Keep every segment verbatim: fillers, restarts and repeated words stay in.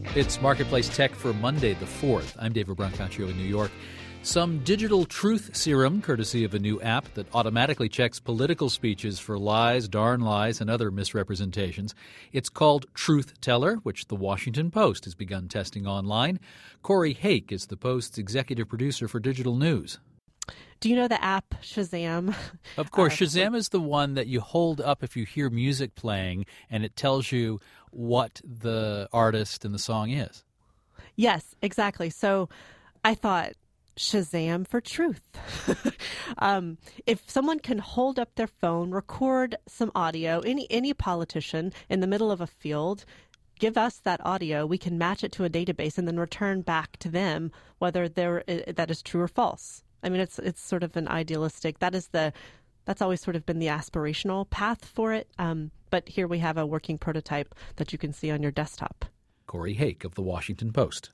It's Marketplace Tech for Monday the fourth. I'm David Brancaccio in New York. Some digital truth serum, courtesy of a new app that automatically checks political speeches for lies, darn lies, and other misrepresentations. It's called Truth Teller, which the Washington Post has begun testing online. Corey Hake is the Post's executive producer for digital news. Do you know the app Shazam? Of course. Uh, Shazam is the one that you hold up if you hear music playing, and it tells you what the artist and the song is. Yes, exactly. So I thought, Shazam for truth. um, if someone can hold up their phone, record some audio, any any politician in the middle of a field, give us that audio, we can match it to a database and then return back to them whether there that is true or false. I mean, it's it's sort of an idealistic. That is the that's always sort of been the aspirational path for it. Um, but here we have a working prototype that you can see on your desktop. Corey Hake of the Washington Post.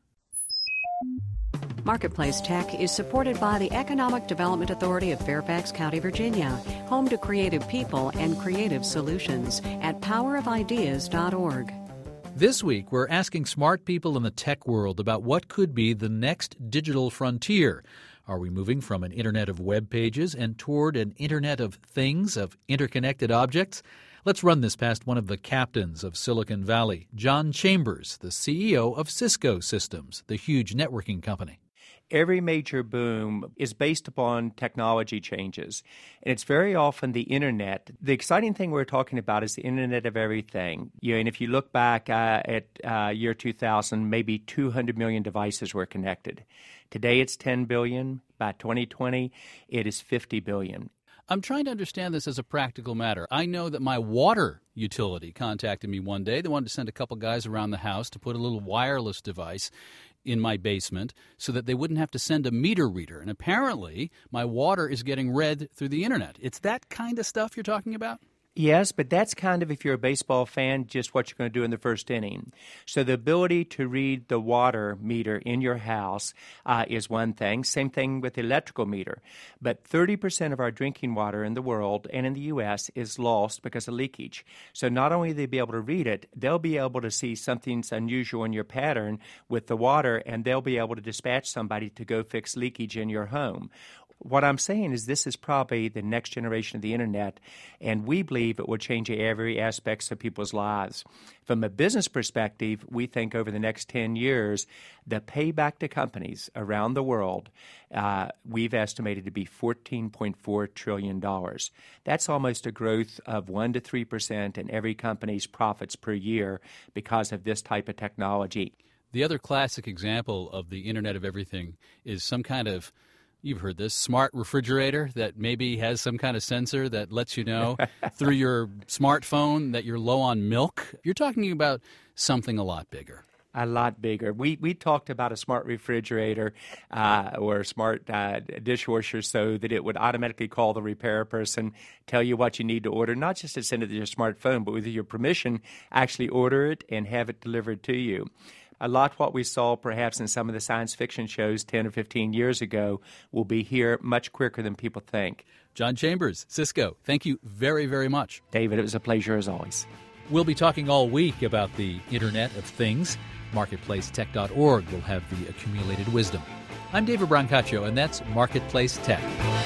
Marketplace Tech is supported by the Economic Development Authority of Fairfax County, Virginia, home to creative people and creative solutions at power of ideas dot org. This week, we're asking smart people in the tech world about what could be the next digital frontier. Are we moving from an internet of web pages and toward an internet of things, of interconnected objects? Let's run this past one of the captains of Silicon Valley, John Chambers, the C E O of Cisco Systems, the huge networking company. Every major boom is based upon technology changes, and it's very often the internet. The exciting thing we're talking about is the Internet of Everything. You know, and if you look back uh, at uh, year two thousand, maybe two hundred million devices were connected. Today it's ten billion. By twenty twenty, it is fifty billion. I'm trying to understand this as a practical matter. I know that my water utility contacted me one day. They wanted to send a couple guys around the house to put a little wireless device in my basement so that they wouldn't have to send a meter reader. And apparently, my water is getting read through the internet. It's that kind of stuff you're talking about? Yes, but that's kind of, if you're a baseball fan, just what you're going to do in the first inning. So the ability to read the water meter in your house uh, is one thing. Same thing with the electrical meter. But thirty percent of our drinking water in the world and in the U S is lost because of leakage. So not only will they be able to read it, they'll be able to see something's unusual in your pattern with the water, and they'll be able to dispatch somebody to go fix leakage in your home. What I'm saying is this is probably the next generation of the internet, and we believe it will change every aspect of people's lives. From a business perspective, we think over the next ten years, the payback to companies around the world, uh, we've estimated to be fourteen point four trillion dollars. That's almost a growth of one to three percent in every company's profits per year because of this type of technology. The other classic example of the Internet of Everything is some kind of, you've heard this, smart refrigerator that maybe has some kind of sensor that lets you know through your smartphone that you're low on milk. You're talking about something a lot bigger. A lot bigger. We we talked about a smart refrigerator uh, or a smart uh, dishwasher so that it would automatically call the repair person, tell you what you need to order, not just to send it to your smartphone, but with your permission, actually order it and have it delivered to you. A lot what we saw perhaps in some of the science fiction shows ten or fifteen years ago will be here much quicker than people think. John Chambers, Cisco, thank you very, very much. David, it was a pleasure as always. We'll be talking all week about the Internet of Things. Marketplace Tech dot org will have the accumulated wisdom. I'm David Brancaccio, and that's Marketplace Tech.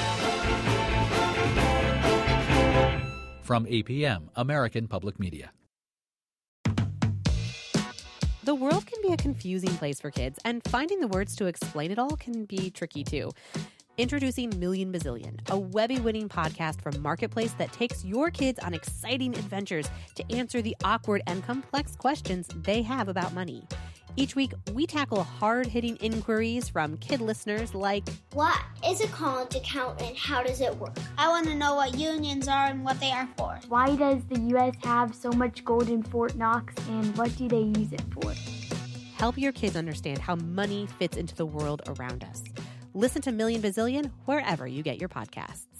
From A P M, American Public Media. The world can be a confusing place for kids, and finding the words to explain it all can be tricky too. Introducing Million Bazillion, a Webby-winning podcast from Marketplace that takes your kids on exciting adventures to answer the awkward and complex questions they have about money. Each week, we tackle hard-hitting inquiries from kid listeners like, what is a college account and how does it work? I want to know what unions are and what they are for. Why does the U S have so much gold in Fort Knox, and what do they use it for? Help your kids understand how money fits into the world around us. Listen to Million Bazillion wherever you get your podcasts.